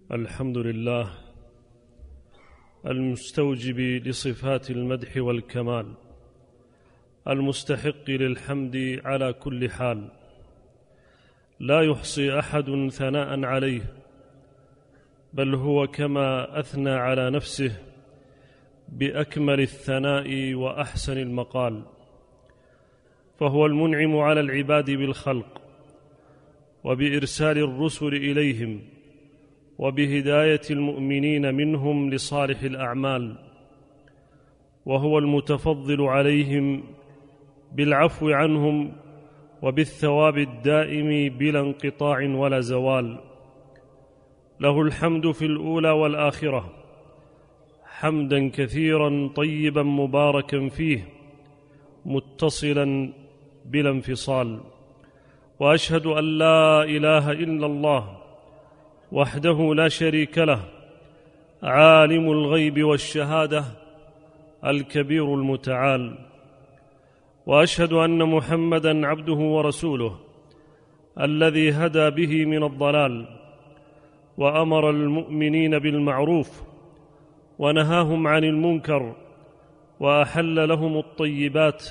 الحمد لله المستوجب لصفات المدح والكمال، المستحق للحمد على كل حال، لا يحصي أحد ثناء عليه، بل هو كما أثنى على نفسه بأكمل الثناء وأحسن المقال. فهو المنعم على العباد بالخلق وبإرسال الرسل إليهم وبهداية المؤمنين منهم لصالح الأعمال، وهو المتفضل عليهم بالعفو عنهم وبالثواب الدائم بلا انقطاع ولا زوال. له الحمد في الأولى والآخرة، حمدا كثيرا طيبا مباركا فيه متصلا بلا انفصال. وأشهد أن لا إله إلا الله وحده لا شريك له، عالم الغيب والشهادة الكبير المتعال. وأشهد أن محمدًا عبده ورسوله الذي هدى به من الضلال، وأمر المؤمنين بالمعروف ونهاهم عن المنكر، وأحل لهم الطيبات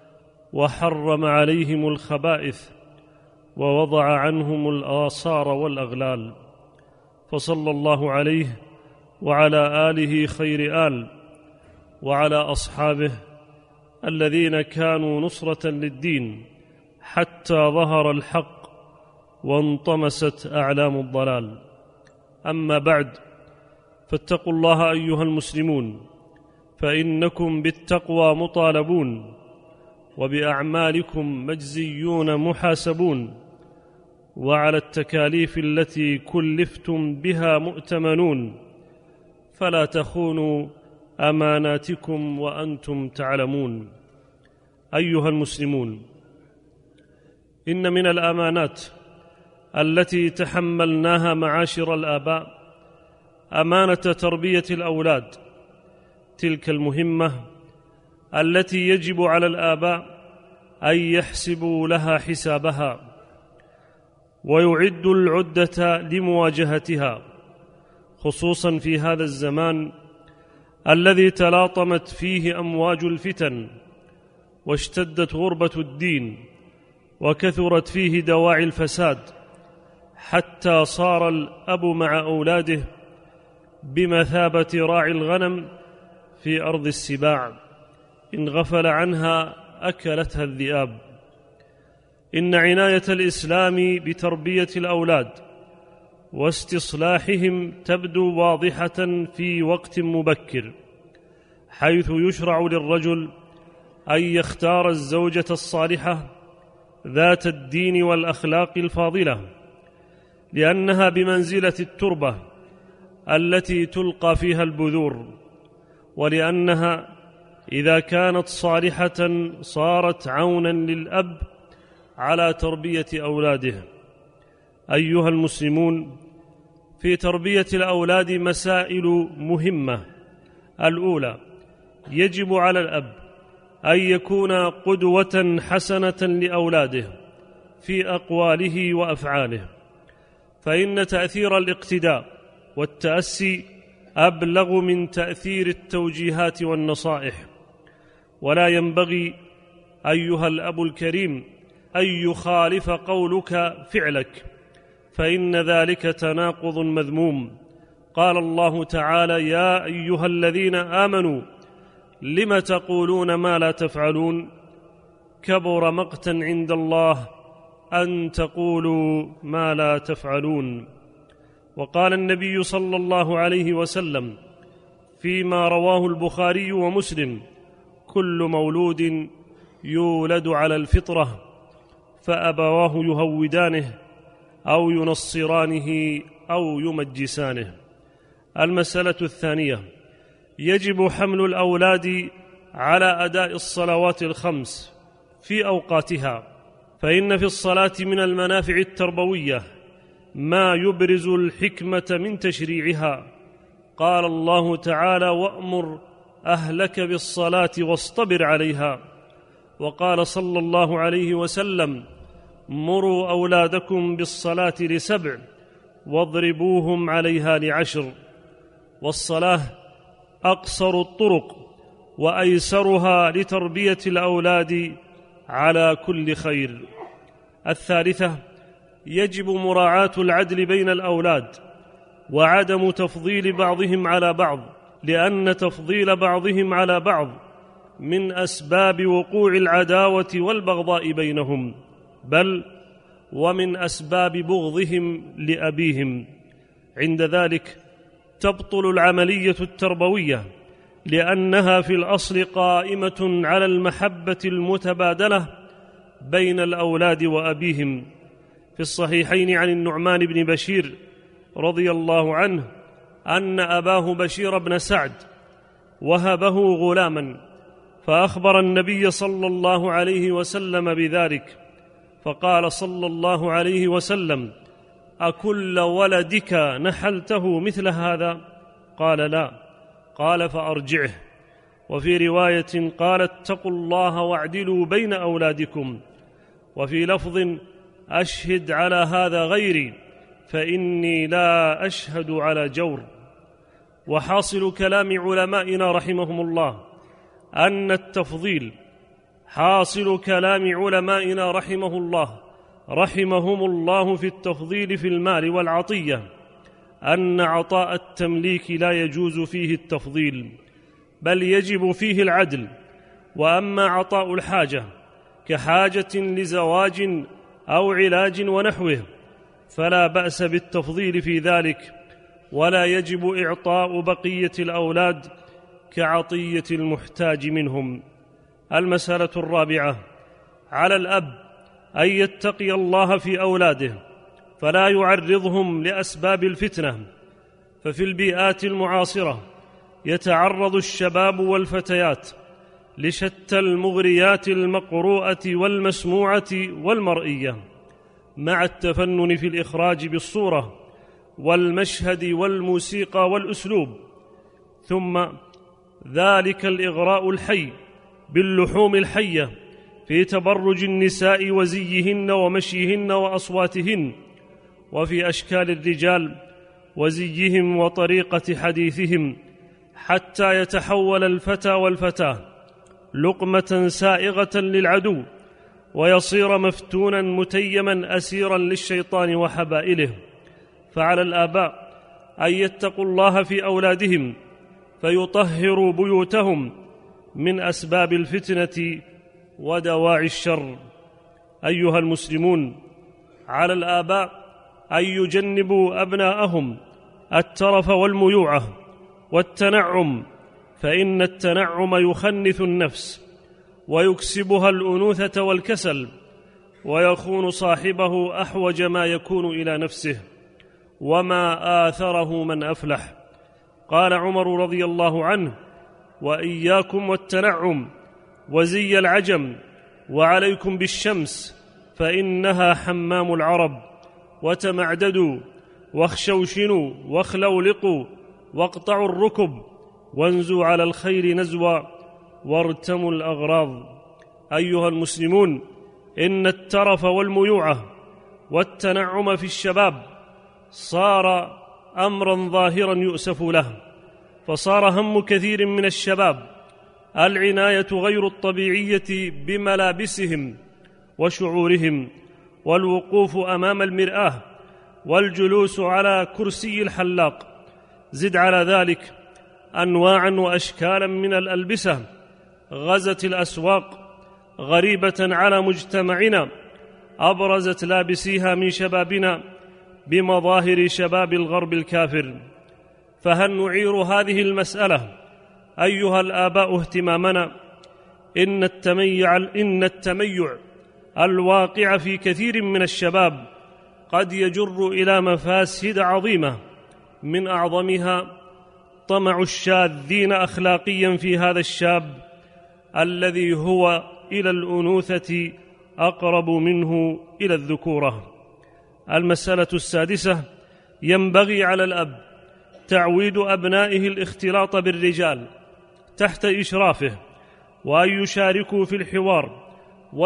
وحرم عليهم الخبائث، ووضع عنهم الآثار والأغلال. فصلى الله عليه وعلى آله خير آل، وعلى أصحابه الذين كانوا نصرة للدين حتى ظهر الحق وانطمست أعلام الضلال. أما بعد، فاتقوا الله أيها المسلمون، فإنكم بالتقوى مطالبون، وبأعمالكم مجزيون محاسبون، وعلى التكاليف التي كلفتم بها مؤتمنون، فلا تخونوا أماناتكم وأنتم تعلمون. أيها المسلمون، إن من الأمانات التي تحملناها معاشر الآباء أمانة تربية الأولاد، تلك المهمة التي يجب على الآباء أن يحسبوا لها حسابها ويعدوا العدة لمواجهتها، خصوصاً في هذا الزمان الذي تلاطمت فيه أمواج الفتن، واشتدت غربة الدين، وكثرت فيه دواعي الفساد، حتى صار الأب مع أولاده بمثابة راعي الغنم في أرض السباع، إن غفل عنها أكلتها الذئاب. إن عناية الإسلام بتربية الأولاد واستصلاحهم تبدو واضحة في وقت مبكر، حيث يشرع للرجل أن يختار الزوجة الصالحة ذات الدين والأخلاق الفاضلة، لأنها بمنزلة التربة التي تلقى فيها البذور، ولأنها إذا كانت صالحة صارت عوناً للأب على تربية أولاده. أيها المسلمون، في تربية الأولاد مسائل مهمة. الأولى، يجب على الأب أن يكون قدوة حسنة لأولاده في أقواله وأفعاله، فإن تأثير الاقتداء والتأسي أبلغ من تأثير التوجيهات والنصائح. ولا ينبغي أيها الأب الكريم أن يخالف قولك فعلك، فإن ذلك تناقض مذموم. قال الله تعالى: يا أيها الذين آمنوا لم تقولون ما لا تفعلون، كبر مقتا عند الله أن تقولوا ما لا تفعلون. وقال النبي صلى الله عليه وسلم فيما رواه البخاري ومسلم: كل مولود يولد على الفطرة، فأبواه يهودانه أو ينصرانه أو يمجسانه. المسألة الثانية، يجب حمل الأولاد على أداء الصلوات الخمس في أوقاتها، فإن في الصلاة من المنافع التربوية ما يبرز الحكمة من تشريعها. قال الله تعالى: وأمر أهلك بالصلاة واصطبر عليها. وقال صلى الله عليه وسلم: مروا أولادكم بالصلاة ل7، واضربوهم عليها ل10. والصلاة أقصر الطرق وأيسرها لتربية الأولاد على كل خير. الثالثة: يجب مراعاة العدل بين الأولاد وعدم تفضيل بعضهم على بعض، لأن تفضيل بعضهم على بعض من أسباب وقوع العداوة والبغضاء بينهم، بل ومن أسباب بغضهم لأبيهم. عند ذلك تبطل العملية التربوية، لأنها في الأصل قائمة على المحبة المتبادلة بين الأولاد وأبيهم. في الصحيحين عن النعمان بن بشير رضي الله عنه أن أباه بشير بن سعد وهبه غلاما، فأخبر النبي صلى الله عليه وسلم بذلك، فقال صلى الله عليه وسلم: أكل ولدك نحلته مثل هذا؟ قال: لا. قال: فأرجعه. وفي رواية قال: اتقوا الله واعدلوا بين أولادكم. وفي لفظ: أشهد على هذا غيري فإني لا أشهد على جور. وحاصل كلام علمائنا رحمهم الله أن التفضيل رحمهم الله في التفضيل في المال والعطية أن عطاء التمليك لا يجوز فيه التفضيل، بل يجب فيه العدل. وأما عطاء الحاجة كحاجة لزواج أو علاج ونحوه فلا بأس بالتفضيل في ذلك، ولا يجب إعطاء بقية الأولاد كعطية المحتاج منهم. المسألة الرابعة: على الأب أن يتقي الله في أولاده فلا يعرضهم لأسباب الفتنة، ففي البيئات المعاصرة يتعرض الشباب والفتيات لشتى المغريات المقروءة والمسموعة والمرئية، مع التفنن في الإخراج بالصورة والمشهد والموسيقى والأسلوب، ثم ذلك الإغراء الحي باللحوم الحية في تبرج النساء وزيهن ومشيهن وأصواتهن، وفي أشكال الرجال وزيهم وطريقة حديثهم، حتى يتحول الفتى والفتاة لقمة سائغة للعدو، ويصير مفتونا متيما أسيرا للشيطان وحبائله. فعلى الآباء أن يتقوا الله في أولادهم فيطهروا بيوتهم من أسباب الفتنة ودواعي الشر. أيها المسلمون، على الآباء أن يجنبوا أبناءهم الترف والميوعة والتنعم، فإن التنعم يخنث النفس ويكسبها الأنوثة والكسل، ويكون صاحبه أحوج ما يكون إلى نفسه، وما آثره من أفلح. قال عمر رضي الله عنه: وإياكم والتنعم وزي العجم، وعليكم بالشمس فإنها حمام العرب، وتمعددوا واخشوشنوا واخلولقوا واقطعوا الركب، وانزوا على الخير نزوا وارتموا الأغراض. أيها المسلمون، إن الترف والميوعة والتنعم في الشباب صار أمرا ظاهرا يؤسف له، فصار هم كثير من الشباب العناية غير الطبيعية بملابسهم وشعورهم، والوقوف أمام المرآة، والجلوس على كرسي الحلاق. زد على ذلك أنواعا وأشكالا من الألبسة غزت الأسواق غريبة على مجتمعنا، أبرزت لابسيها من شبابنا بمظاهر شباب الغرب الكافر. فهل نعير هذه المسألة أيها الآباء اهتمامنا؟ إن التميع الواقع في كثير من الشباب قد يجر إلى مفاسد عظيمة، من أعظمها طمع الشاذين أخلاقيا في هذا الشاب الذي هو إلى الأنوثة أقرب منه إلى الذكورة. المسألة السادسة: ينبغي على الأب تعويد أبنائه الاختلاط بالرجال تحت إشرافه، وأن يشاركوا في الحوار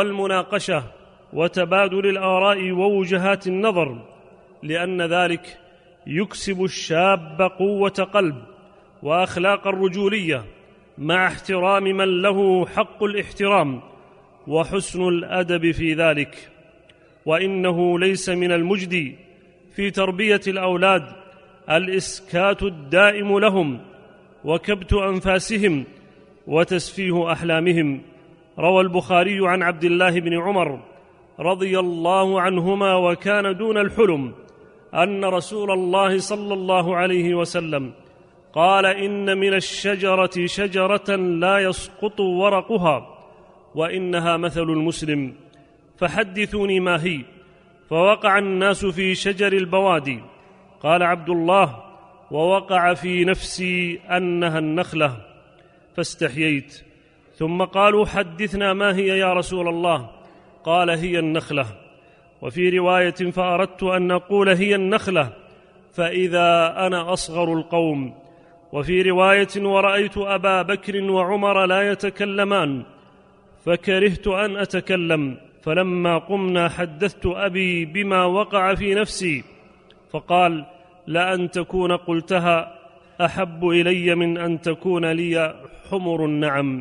والمناقشة وتبادل الآراء ووجهات النظر، لأن ذلك يكسب الشاب قوة قلب وأخلاق الرجولية مع احترام من له حق الاحترام وحسن الأدب في ذلك. وإنه ليس من المجدي في تربية الأولاد الإسكات الدائم لهم وكبت أنفاسهم وتسفيه أحلامهم. روى البخاري عن عبد الله بن عمر رضي الله عنهما وكان دون الحلم أن رسول الله صلى الله عليه وسلم قال: إن من الشجرة شجرة لا يسقط ورقها وإنها مثل المسلم، فحدثوني ما هي؟ فوقع الناس في شجر البوادي. قال عبد الله: ووقع في نفسي أنها النخلة، فاستحييت. ثم قالوا: حدثنا ما هي يا رسول الله؟ قال: هي النخلة. وفي رواية: فأردت أن أقول هي النخلة فإذا أنا أصغر القوم. وفي رواية: ورأيت أبا بكر وعمر لا يتكلمان فكرهت أن أتكلم، فلما قمنا حدثت أبي بما وقع في نفسي فقال: لأن تكون قلتها أحب إلي من أن تكون لي حمر النعم.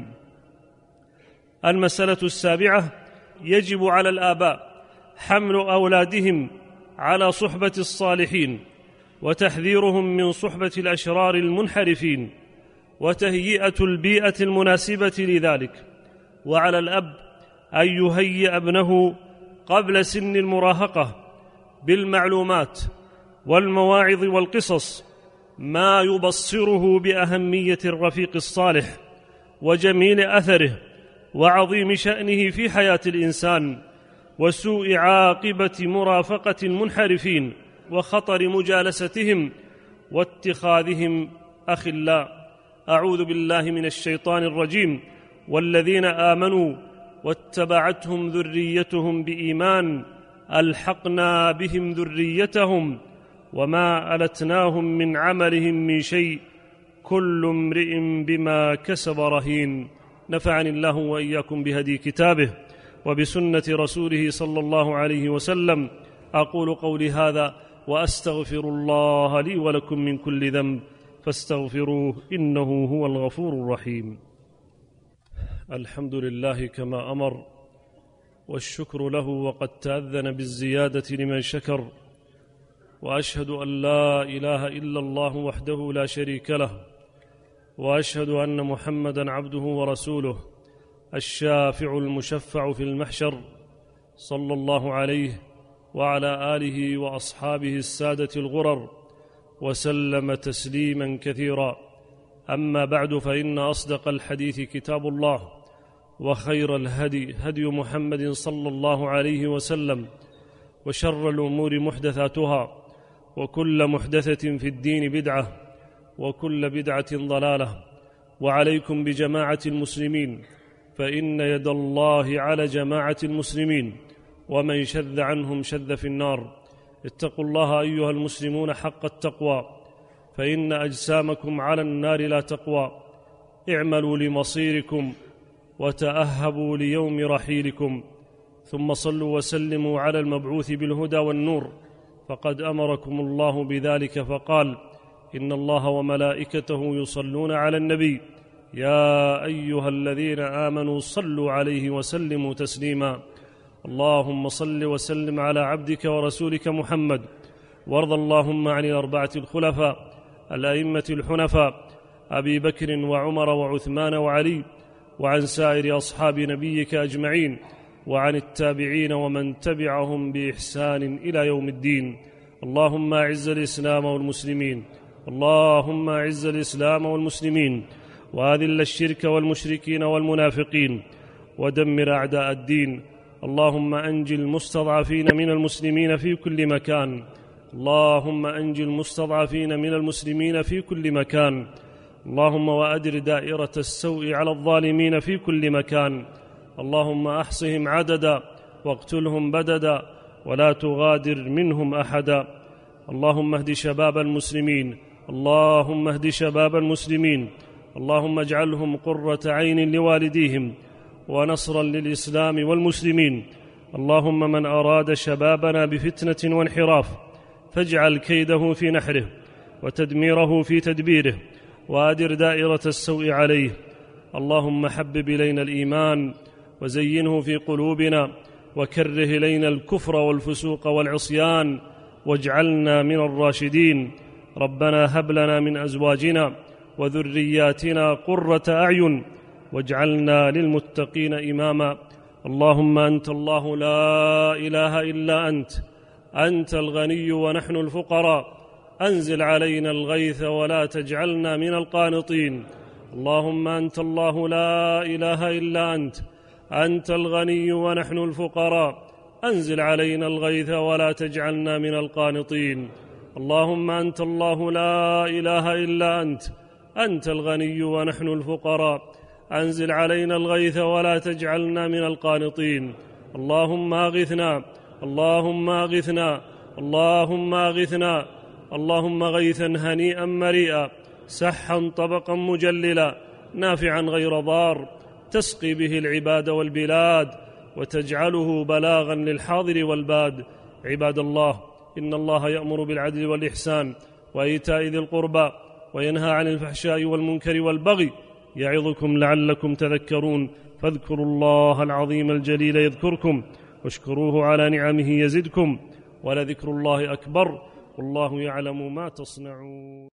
المسألة السابعة: يجب على الآباء حمل أولادهم على صحبة الصالحين وتحذيرهم من صحبة الأشرار المنحرفين وتهيئة البيئة المناسبة لذلك. وعلى الأب أن يهيئ ابنه قبل سن المراهقة بالمعلومات والمواعظ والقصص ما يبصره بأهمية الرفيق الصالح وجميل أثره وعظيم شأنه في حياة الإنسان وسوء عاقبة مرافقة المنحرفين وخطر مجالستهم واتخاذهم أخلاء. أعوذ بالله من الشيطان الرجيم. والذين آمنوا واتبعتهم ذريتهم بإيمان ألحقنا بهم ذريتهم وما ألتناهم من عملهم من شيء كل امرئ بما كسب رهين. نفعني الله وإياكم بهدي كتابه وبسنة رسوله صلى الله عليه وسلم. أقول قولي هذا وأستغفر الله لي ولكم من كل ذنب فاستغفروه إنه هو الغفور الرحيم. الحمد لله كما أمر، والشكر له وقد تأذن بالزيادة لمن شكر، وأشهد أن لا إله إلا الله وحده لا شريك له، وأشهد أن محمدًا عبده ورسوله الشافع المشفع في المحشر، صلى الله عليه وعلى آله وأصحابه السادة الغرر وسلم تسليمًا كثيرا. أما بعد، فإن أصدق الحديث كتاب الله، وخير الهدي هدي محمد صلى الله عليه وسلم، وشر الأمور محدثاتها، وكل محدثة في الدين بدعة، وكل بدعة ضلالة. وعليكم بجماعة المسلمين، فإن يد الله على جماعة المسلمين، ومن شذ عنهم شذ في النار. اتقوا الله أيها المسلمون حق التقوى، فإن أجسامكم على النار لا تقوى. اعملوا لمصيركم وتأهبوا ليوم رحيلكم، ثم صلوا وسلموا على المبعوث بالهدى والنور، فقد أمركم الله بذلك فقال: إن الله وملائكته يصلون على النبي يا أيها الذين آمنوا صلوا عليه وسلموا تسليما. اللهم صل وسلم على عبدك ورسولك محمد، وارض اللهم عن الأربعة الخلفاء الأئمة الحنفاء أبي بكر وعمر وعثمان وعلي، وعن سائر أصحاب نبيك أجمعين، وعن التابعين ومن تبعهم بإحسان إلى يوم الدين. اللهم أعز الإسلام والمسلمين، اللهم أعز الإسلام والمسلمين، وأذل الشرك والمشركين والمنافقين، ودمر أعداء الدين. اللهم أنج المستضعفين من المسلمين في كل مكان، اللهم أنج المستضعفين من المسلمين في كل مكان. اللهم وأدر دائرة السوء على الظالمين في كل مكان. اللهم أحصهم عددا واقتلهم بددا ولا تغادر منهم أحدا. اللهم اهد شباب المسلمين، اللهم اهد شباب المسلمين، اللهم اجعلهم قرة عين لوالديهم ونصرا للإسلام والمسلمين. اللهم من أراد شبابنا بفتنة وانحراف فاجعل كيده في نحره وتدميره في تدبيره وأدر دائرة السوء عليه. اللهم حبب إلينا الإيمان وزينه في قلوبنا وكره إلينا الكفر والفسوق والعصيان واجعلنا من الراشدين. ربنا هب لنا من أزواجنا وذرياتنا قرة أعين واجعلنا للمتقين إماما. اللهم أنت الله لا إله إلا أنت الغني ونحن الفقراء، أنزل علينا الغيث ولا تجعلنا من القانطين. اللهم أنت الله لا إله إلا أنت الغني ونحن الفقراء، أنزل علينا الغيث ولا تجعلنا من القانطين. اللهم أنت الله لا إله إلا أنت الغني ونحن الفقراء، أنزل علينا الغيث ولا تجعلنا من القانطين. اللهم أغثنا اللهم أغثنا اللهم أغثنا اللهم غيثا هنيئا مريئا سحا طبقا مجللا نافعا غير ضار تسقي به العباد والبلاد وتجعله بلاغا للحاضر والباد. عباد الله، إن الله يأمر بالعدل والإحسان وإيتاء ذي القربى وينهى عن الفحشاء والمنكر والبغي يعظكم لعلكم تذكرون. فاذكروا الله العظيم الجليل يذكركم واشكروه على نعمه يزدكم ولذكر الله أكبر والله يعلم ما تصنعون.